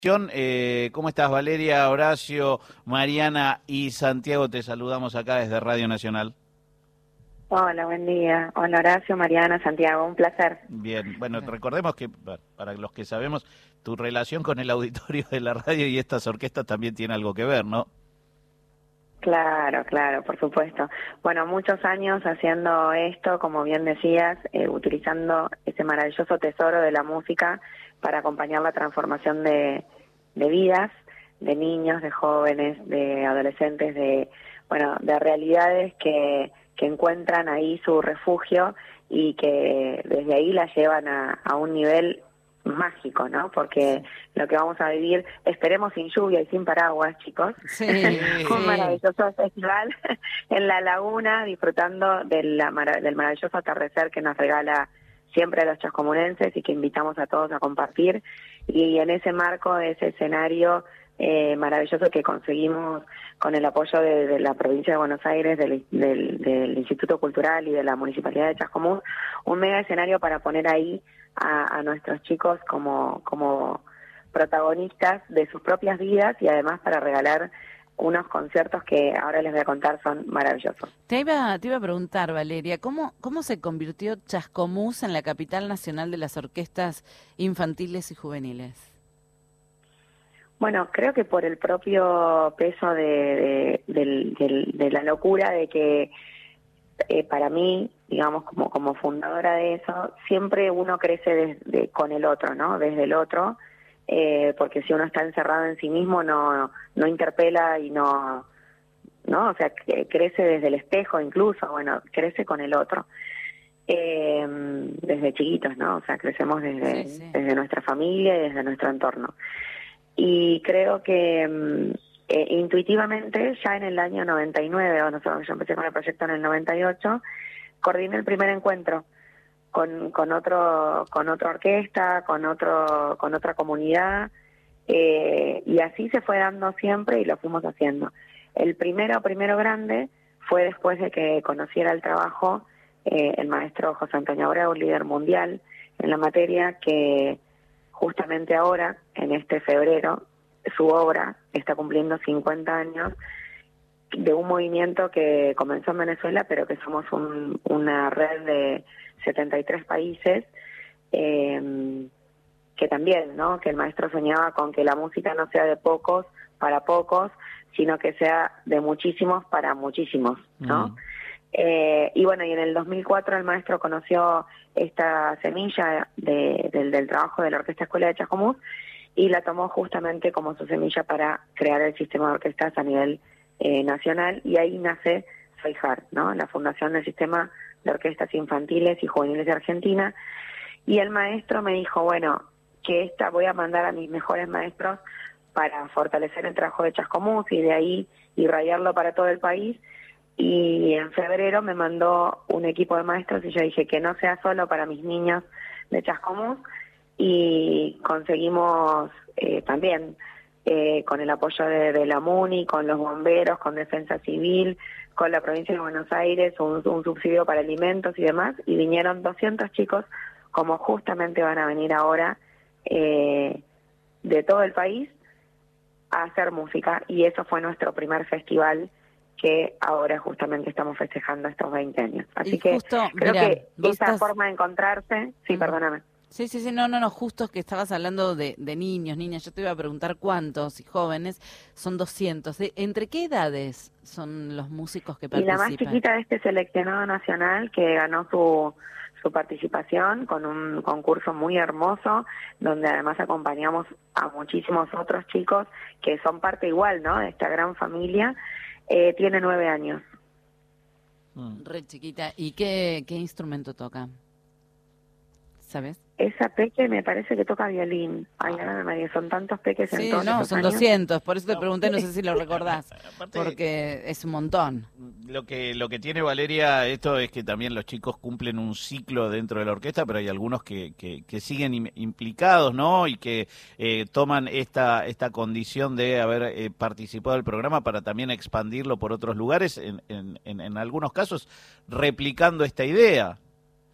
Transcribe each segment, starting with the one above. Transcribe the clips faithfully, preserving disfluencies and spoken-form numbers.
Eh, ¿Cómo estás, Valeria, Horacio, Mariana y Santiago? Te saludamos acá desde Radio Nacional. Hola, buen día. Hola, Horacio, Mariana, Santiago, un placer. Bien, bueno, recordemos que, para los que sabemos, tu relación con el auditorio de la radio y estas orquestas también tiene algo que ver, ¿no? Claro, claro, por supuesto. Bueno, muchos años haciendo esto, como bien decías, eh, utilizando ese maravilloso tesoro de la música para acompañar la transformación de, de vidas, de niños, de jóvenes, de adolescentes, de, bueno, de realidades que, que encuentran ahí su refugio y que desde ahí la llevan a, a un nivel mágico, ¿no? Porque lo que vamos a vivir, esperemos sin lluvia y sin paraguas, chicos, sí, un sí. maravilloso festival en la laguna, disfrutando de la, del maravilloso atardecer que nos regala siempre a los chascomunenses y que invitamos a todos a compartir. Y en ese marco, de ese escenario eh, maravilloso que conseguimos con el apoyo de, de la provincia de Buenos Aires, del, del, del Instituto Cultural y de la Municipalidad de Chascomús, un mega escenario para poner ahí a, a nuestros chicos como, como protagonistas de sus propias vidas y además para regalar unos conciertos que ahora les voy a contar son maravillosos. Te iba, te iba a preguntar, Valeria, ¿cómo, cómo se convirtió Chascomús en la capital nacional de las orquestas infantiles y juveniles? Bueno, creo que por el propio peso de, de, de, de, de la locura de que eh, para mí, digamos, como, como fundadora de eso, siempre uno crece desde, con el otro, ¿no? Desde el otro, eh, porque si uno está encerrado en sí mismo no, no interpela y no, ¿no? O sea, crece desde el espejo incluso, bueno, crece con el otro. Eh, desde chiquitos, ¿no? O sea, crecemos desde, sí, sí. desde nuestra familia y desde nuestro entorno. Y creo que eh, intuitivamente, ya en el año noventa y nueve, o no sé, yo empecé con el proyecto en el noventa y ocho, coordiné el primer encuentro con, con otro con otra orquesta, con otro con otra comunidad, eh, y así se fue dando siempre y lo fuimos haciendo. El primero, primero grande, fue después de que conociera el trabajo eh, el maestro José Antonio Abreu, líder mundial en la materia, que justamente ahora, en este febrero, su obra está cumpliendo cincuenta años de un movimiento que comenzó en Venezuela, pero que somos un, una red de setenta y tres países, eh, que también, ¿no? Que el maestro soñaba con que la música no sea de pocos para pocos, sino que sea de muchísimos para muchísimos, ¿no? Mm. Eh, y bueno, y en el dos mil cuatro el maestro conoció esta semilla de, del, del trabajo de la Orquesta Escuela de Chascomús y la tomó justamente como su semilla para crear el sistema de orquestas a nivel eh, nacional, y ahí nace SOIJAR, ¿no? La Fundación del Sistema de Orquestas Infantiles y Juveniles de Argentina. Y el maestro me dijo, bueno, que esta voy a mandar a mis mejores maestros para fortalecer el trabajo de Chascomús y de ahí irradiarlo para todo el país. Y en febrero me mandó un equipo de maestros y yo dije que no sea solo para mis niños de Chascomús, y conseguimos eh, también eh, con el apoyo de, de la MUNI, con los bomberos, con Defensa Civil, con la provincia de Buenos Aires, un, un subsidio para alimentos y demás, y vinieron doscientos chicos, como justamente van a venir ahora eh, de todo el país a hacer música, y eso fue nuestro primer festival que ahora justamente estamos festejando estos veinte años. Así y que justo, creo mira, que esa estás... forma de encontrarse, sí, uh-huh. perdóname. Sí, sí, sí, no, no, no, justo que estabas hablando de, de niños, niñas, yo te iba a preguntar cuántos y jóvenes, son doscientos. ¿Entre qué edades son los músicos que participan? Y la más chiquita de este seleccionado nacional que ganó su, su participación con un concurso muy hermoso, donde además acompañamos a muchísimos otros chicos que son parte igual, ¿no?, de esta gran familia, eh, tiene nueve años. Mm. Re chiquita. ¿Y qué, qué instrumento toca? ¿Sabes? Esa peque me parece que toca violín. Ay, ahora María, son tantos peques sí, en todos no, estos son años. doscientos, por eso te pregunté, no sé si lo recordás, Aparte, porque es un montón. Lo que lo que tiene Valeria esto es que también los chicos cumplen un ciclo dentro de la orquesta, pero hay algunos que, que, que siguen im, implicados, ¿no? Y que eh, toman esta esta condición de haber eh, participado del programa para también expandirlo por otros lugares, en, en, en, en algunos casos replicando esta idea.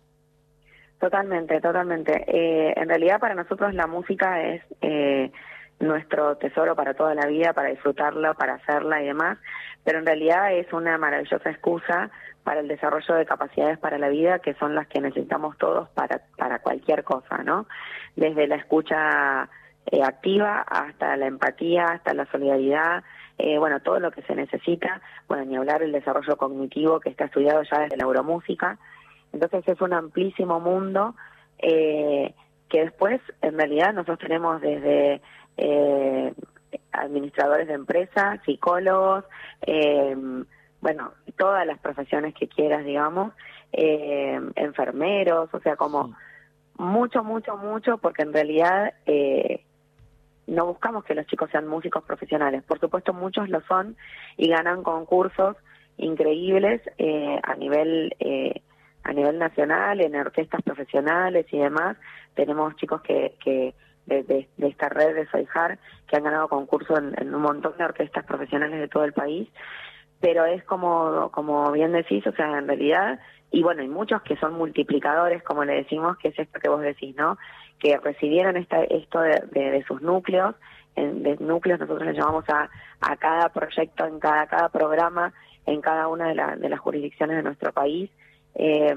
Totalmente, totalmente. Eh, en realidad para nosotros la música es eh, nuestro tesoro para toda la vida, para disfrutarlo, para hacerla y demás, pero en realidad es una maravillosa excusa para el desarrollo de capacidades para la vida, que son las que necesitamos todos para, para cualquier cosa, ¿no? Desde la escucha eh, activa hasta la empatía, hasta la solidaridad, eh, bueno, todo lo que se necesita, bueno, ni hablar el desarrollo cognitivo que está estudiado ya desde la neuromúsica. Entonces es un amplísimo mundo eh, que después, en realidad, nosotros tenemos desde eh, administradores de empresas, psicólogos, eh, bueno, todas las profesiones que quieras, digamos, eh, enfermeros, o sea, como mucho, mucho, mucho, porque en realidad eh, no buscamos que los chicos sean músicos profesionales. Por supuesto, muchos lo son y ganan concursos increíbles eh, a nivel eh, a nivel nacional, en orquestas profesionales y demás. Tenemos chicos que, que de, de, de esta red de Soijar que han ganado concursos en, en un montón de orquestas profesionales de todo el país, pero es como, como bien decís, o sea, en realidad, y bueno, hay muchos que son multiplicadores, como le decimos, que es esto que vos decís, ¿no? Que recibieron esta, esto de, de, de sus núcleos, en, de núcleos nosotros le llamamos a, a cada proyecto, en cada, cada programa, en cada una de, la, de las jurisdicciones de nuestro país, eh,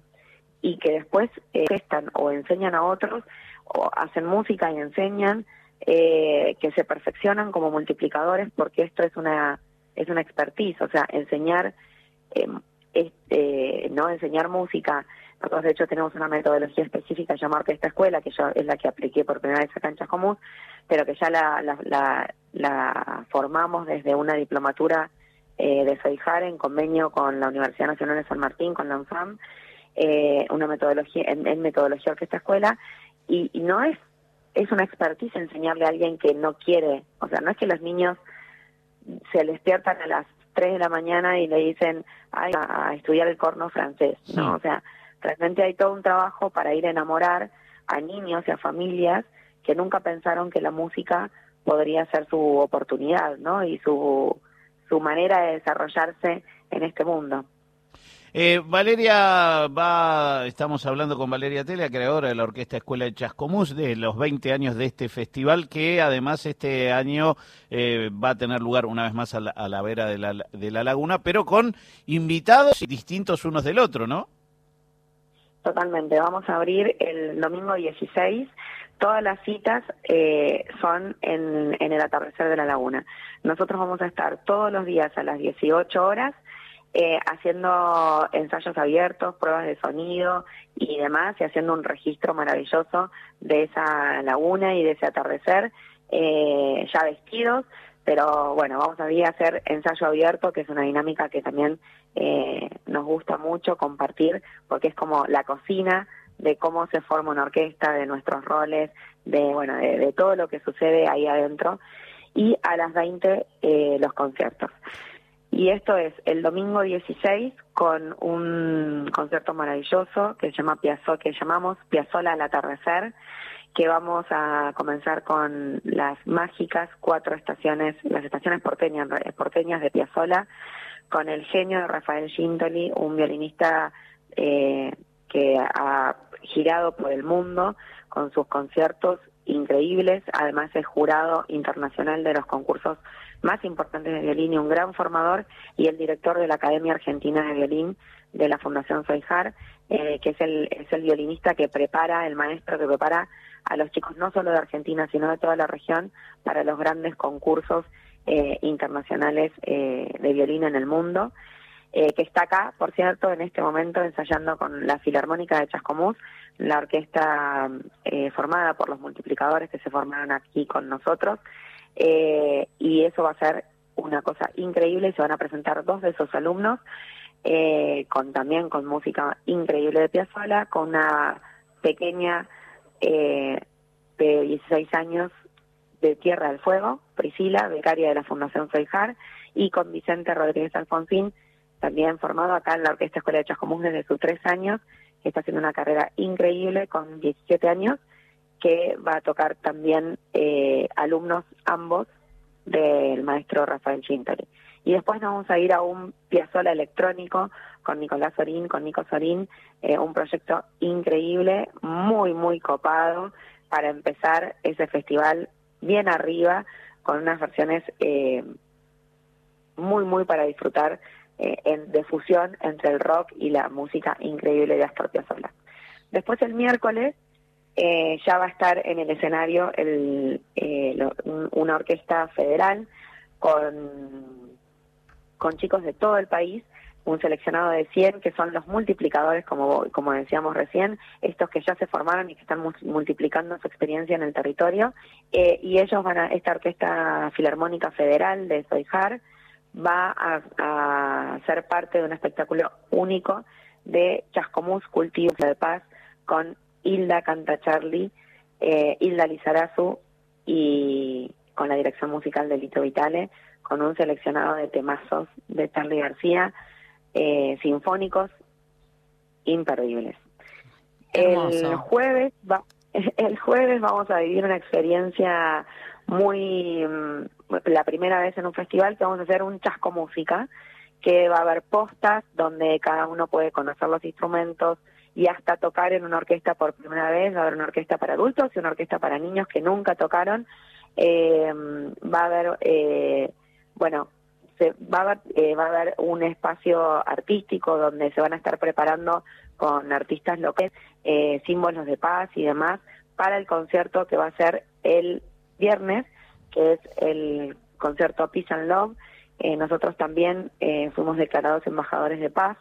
y que después eh, gestan o enseñan a otros, o hacen música y enseñan, eh, que se perfeccionan como multiplicadores, porque esto es una es una expertise, o sea, enseñar, eh, este, no enseñar música. Nosotros de hecho tenemos una metodología específica llamada Orquesta Escuela, que yo es la que apliqué por primera vez acá en Chascomús, pero que ya la, la, la, la formamos desde una diplomatura eh, de Soijar en convenio con la Universidad Nacional de San Martín, con la UNSAM, eh, una metodología en, en metodología Orquesta Escuela, y, y no es, es una expertise enseñarle a alguien que no quiere, o sea, no es que los niños se despiertan a las tres de la mañana y le dicen, ay, a, a estudiar el corno francés, ¿no? Sí. O sea, realmente hay todo un trabajo para ir a enamorar a niños y a familias que nunca pensaron que la música podría ser su oportunidad, ¿no? Y su, su manera de desarrollarse en este mundo. Eh, Valeria, va, estamos hablando con Valeria Tela, creadora de la Orquesta Escuela de Chascomús, de los veinte años de este festival, que además este año eh, va a tener lugar una vez más a la, a la vera de la, de la laguna, pero con invitados distintos unos del otro, ¿no? Totalmente, vamos a abrir el domingo dieciséis, todas las citas eh, son en, en el atardecer de la laguna. Nosotros vamos a estar todos los días a las dieciocho horas, Eh, haciendo ensayos abiertos, pruebas de sonido y demás, y haciendo un registro maravilloso de esa laguna y de ese atardecer, eh, ya vestidos, pero bueno, vamos a ir a hacer ensayo abierto, que es una dinámica que también eh, nos gusta mucho compartir, porque es como la cocina de cómo se forma una orquesta, de nuestros roles, de bueno, de, de todo lo que sucede ahí adentro, y a las veinte eh, los conciertos. Y esto es el domingo dieciséis con un concierto maravilloso que se llama Piazzolla, que llamamos Piazzolla al atardecer, que vamos a comenzar con las mágicas cuatro estaciones, las estaciones porteñas, porteñas de Piazzolla, con el genio de Rafael Gintoli, un violinista eh, que ha girado por el mundo con sus conciertos increíbles, además es jurado internacional de los concursos más importantes de violín y un gran formador, y el director de la Academia Argentina de Violín de la Fundación Soijar, eh, que es el, es el violinista que prepara, el maestro que prepara a los chicos no solo de Argentina, sino de toda la región para los grandes concursos eh, internacionales eh, de violín en el mundo, eh, que está acá, por cierto, en este momento ensayando con la Filarmónica de Chascomús, la orquesta eh, formada por los multiplicadores que se formaron aquí con nosotros, eh, y eso va a ser una cosa increíble, y se van a presentar dos de esos alumnos, eh, con también con música increíble de Piazzolla, con una pequeña eh, de dieciséis años de Tierra del Fuego, Priscila, becaria de la Fundación Soijar, y con Vicente Rodríguez Alfonsín, también formado acá en la Orquesta Escuela de Chascomús desde sus tres años, que está haciendo una carrera increíble con diecisiete años, que va a tocar también eh, alumnos ambos del maestro Rafael Gintoli. Y después nos vamos a ir a un Piazzolla electrónico con Nicolás Sorín, con Nico Sorín, eh, un proyecto increíble, muy, muy copado para empezar ese festival bien arriba, con unas versiones eh, muy, muy para disfrutar, eh, en, de fusión entre el rock y la música increíble de Astor Piazzolla. Después el miércoles eh, ya va a estar en el escenario el, eh, lo, un, una orquesta federal con, con chicos de todo el país, un seleccionado de cien que son los multiplicadores, como, como decíamos recién, estos que ya se formaron y que están multiplicando su experiencia en el territorio, eh, y ellos van a, esta Orquesta Filarmónica Federal de Soijar va a, a ser parte de un espectáculo único de Chascomús Cultivo de Paz con Hilda Canta Charlie, eh, Hilda Lizarazu y con la dirección musical de Lito Vitale, con un seleccionado de temazos de Charly García, eh, sinfónicos imperdibles. Hermoso. El jueves va, el jueves vamos a vivir una experiencia muy, la primera vez en un festival que vamos a hacer un chasco música, que va a haber postas donde cada uno puede conocer los instrumentos y hasta tocar en una orquesta por primera vez. Va a haber una orquesta para adultos y una orquesta para niños que nunca tocaron. Eh, va a haber, eh, bueno, se, va, a haber, eh, va a haber un espacio artístico donde se van a estar preparando con artistas locales, eh, símbolos de paz y demás, para el concierto que va a ser el viernes, que es el concierto Peace and Love. Eh, nosotros también eh, fuimos declarados embajadores de paz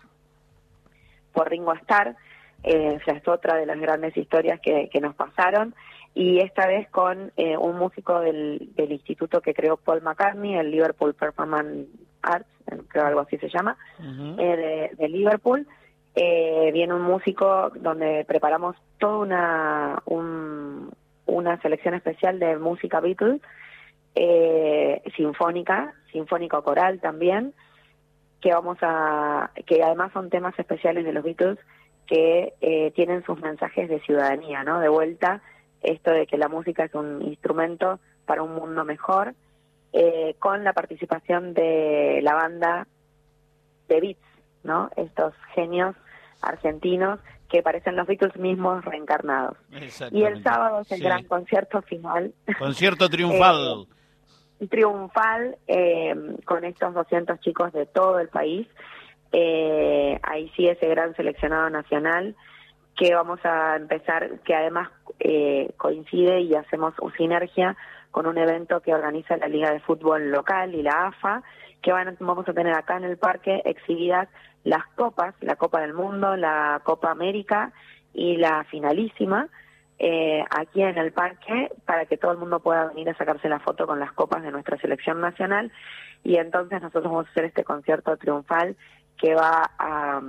por Ringo Starr. Eh, esa es otra de las grandes historias que, que nos pasaron, y esta vez con eh, un músico del, del instituto que creó Paul McCartney, el Liverpool Performance Arts, creo algo así se llama, uh-huh. eh, de, de Liverpool. Eh, viene un músico donde preparamos toda una, un, una selección especial de música Beatles, eh, sinfónica, sinfónico coral también, que vamos a, que además son temas especiales de los Beatles que eh, tienen sus mensajes de ciudadanía, ¿no? De vuelta, esto de que la música es un instrumento para un mundo mejor, eh, con la participación de la banda de Beats, ¿no? Estos genios argentinos que parecen los Beatles mismos reencarnados. Y el sábado es el sí. gran concierto final. Concierto triunfal. eh, triunfal, eh, con estos doscientos chicos de todo el país. Eh, ahí sí ese gran seleccionado nacional que vamos a empezar, que además eh, coincide y hacemos sinergia con un evento que organiza la Liga de Fútbol Local y la A F A, que van, vamos a tener acá en el parque exhibidas las copas, la Copa del Mundo, la Copa América y la finalísima, eh, aquí en el parque, para que todo el mundo pueda venir a sacarse la foto con las copas de nuestra selección nacional. Y entonces nosotros vamos a hacer este concierto triunfal que va a,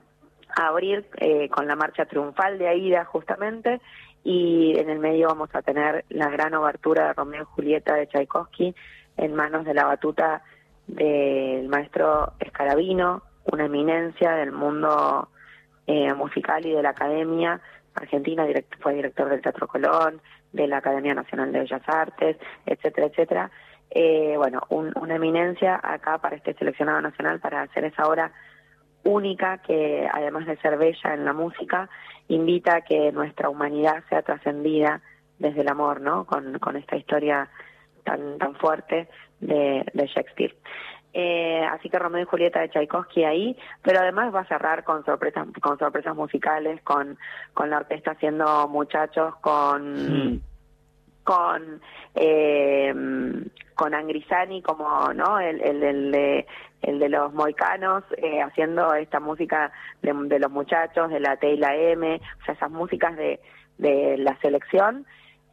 a abrir eh, con la marcha triunfal de Aida justamente, y en el medio vamos a tener la gran obertura de Romeo y Julieta de Tchaikovsky en manos de la batuta del maestro Escarabino, una eminencia del mundo eh, musical y de la Academia Argentina, direct, fue director del Teatro Colón, de la Academia Nacional de Bellas Artes, etcétera, etcétera. Eh, bueno, un, una eminencia acá para este seleccionado nacional, para hacer esa obra única que, además de ser bella en la música, invita a que nuestra humanidad sea trascendida desde el amor, ¿no? Con, con esta historia tan tan fuerte de, de Shakespeare. Eh, así que Romeo y Julieta de Tchaikovsky ahí, pero además va a cerrar con sorpresas con sorpresas musicales, con, con la orquesta haciendo Muchachos, con... Mm. con eh, con Angrisani como no el el, el de el de los moicanos, eh, haciendo esta música de, de los muchachos, de la T y la M, o sea, esas músicas de de la selección.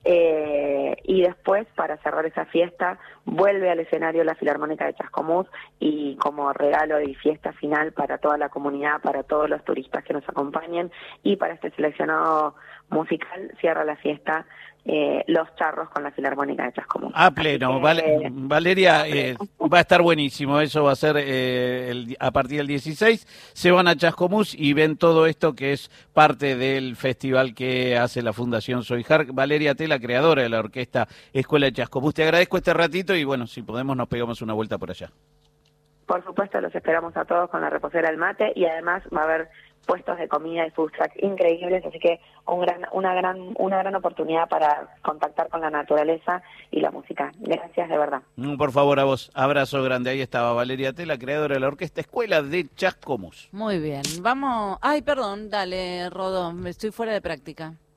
Eh, y después, para cerrar esa fiesta, vuelve al escenario la Filarmónica de Chascomús, y como regalo y fiesta final para toda la comunidad, para todos los turistas que nos acompañen y para este seleccionado musical, cierra la fiesta eh, Los Charros con la Filarmónica de Chascomús. A pleno. Que, Val eh, Valeria, eh, va a estar buenísimo. Eso va a ser eh, el, a partir del dieciséis. Se van a Chascomús y ven todo esto que es parte del festival que hace la Fundación Soijar. Valeria Tela, creadora de la orquesta Escuela de Chascomús. Te agradezco este ratito y bueno, si podemos nos pegamos una vuelta por allá. Por supuesto, los esperamos a todos con la reposera del mate y además va a haber puestos de comida y food trucks increíbles, así que un gran, una gran, una gran oportunidad para contactar con la naturaleza y la música. Gracias de verdad. Por favor, a vos, abrazo grande. Ahí estaba Valeria Tela, creadora de la Orquesta Escuela de Chascomús. Muy bien, vamos. Ay, perdón, dale, Rodó, estoy fuera de práctica.